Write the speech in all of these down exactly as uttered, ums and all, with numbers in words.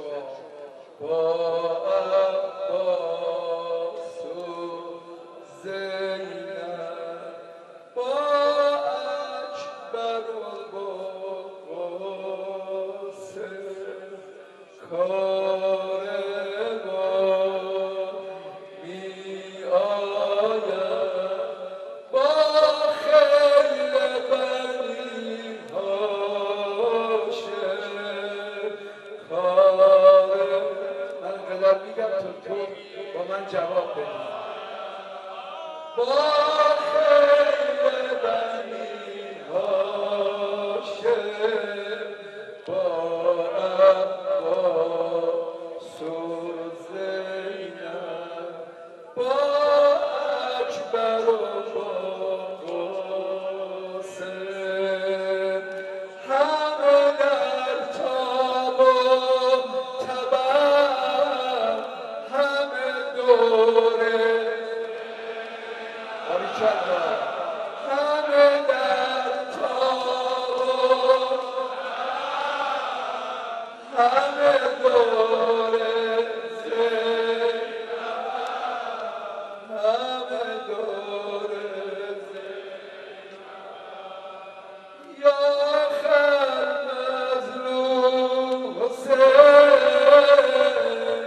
با عباس و زینب با اکبر و با قاسم کار ما می آید با خیل بنی هاشم کار من قدر میگم تو تو با من جواب بدی با خیل بنی هاشم با عباس و زینب با اکبر و با قاسم همه در تاب و تبر همه دوره همه در تاب همه دوره همه دوره یا خر مظلوم حسین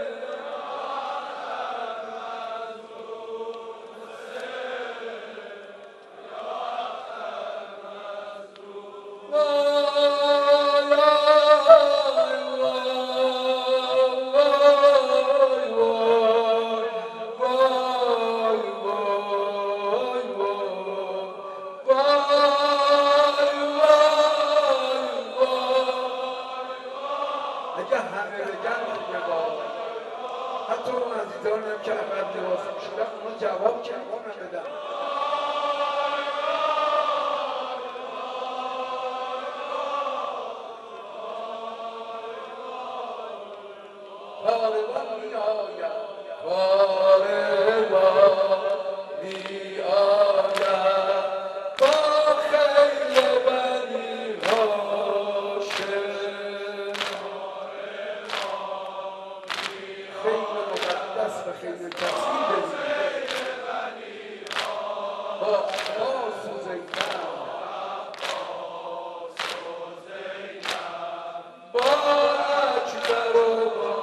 حتی اون عزیزانم که عقب لباس می‌شدن اونا جواب کردن ندادن کاروان می‌آید کاروان می‌آید با خیل بنی هاشم خیل مقدس و خیل کثیر با عباس و زینب با اکبر و با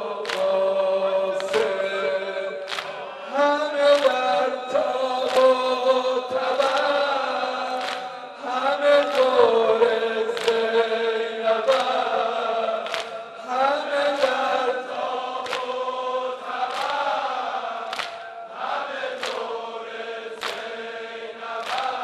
قاسم همه در تاب و تبر همه دور زینب همه در تاب و تبر همه دور زینب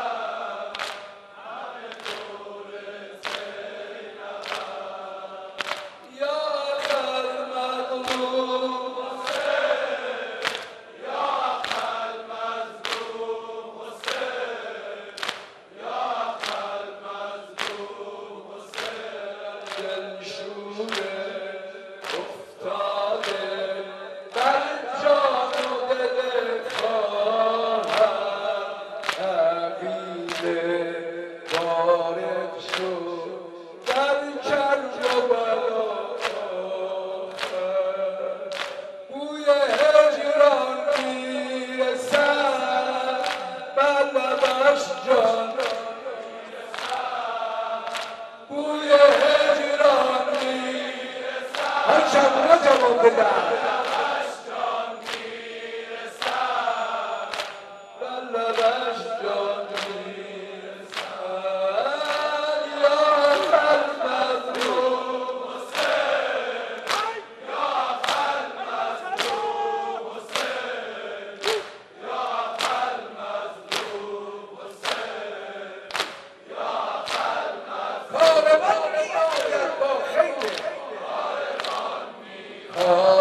همه دور زینب یا خر مظلوم حسین یا خر مظلوم حسین یا خر مظلوم حسین دلشوره افتاده در جان و دل خواهر عقیله وارد شد در کرب و بلا بوی هجران میرسد بر لبش جان بوی هجران میرسد هر شبونه جواب بدن بر لبش جان میرسد یا خر مظلوم حسین یا خر مظلوم حسین یا خر مظلوم حسین یا خر مظلوم کاروان می‌آید با خیل کاروان می‌آید